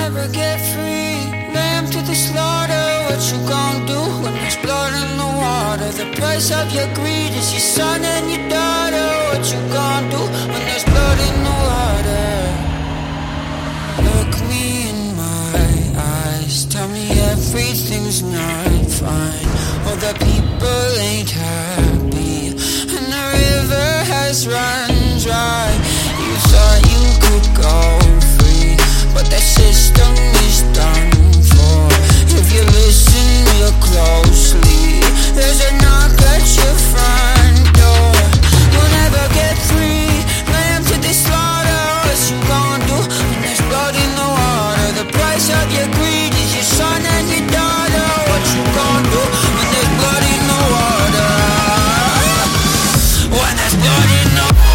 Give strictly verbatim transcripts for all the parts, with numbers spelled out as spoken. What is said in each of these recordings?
never get free. Lamb to the slaughter, what you gon' do when there's blood in the water? The price of your greed is your son and your daughter. What you gon' do when there's blood in the water? Look me in my eyes, tell me everything's not fine. All the people ain't happy, and the river has run dry. You thought you could go free, but that system is done for. If you listen real closely, there's a knock at your front door. You'll never get free. Lamb to the slaughter, what you gon' do when there's blood in the water? The price of your greed is your son and your daughter. What you gon' do when there's blood in the water? When there's blood in the water.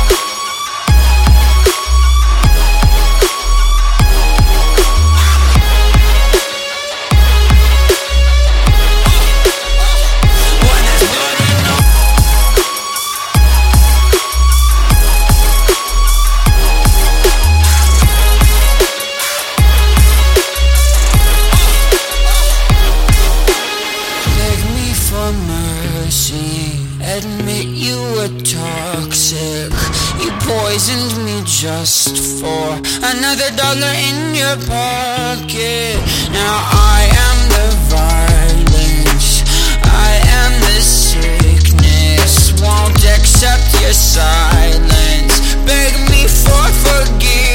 Admit you were toxic. You poisoned me just for another dollar in your pocket. Now I am the violence, I am the sickness. Won't accept your silence, beg me for forgiveness.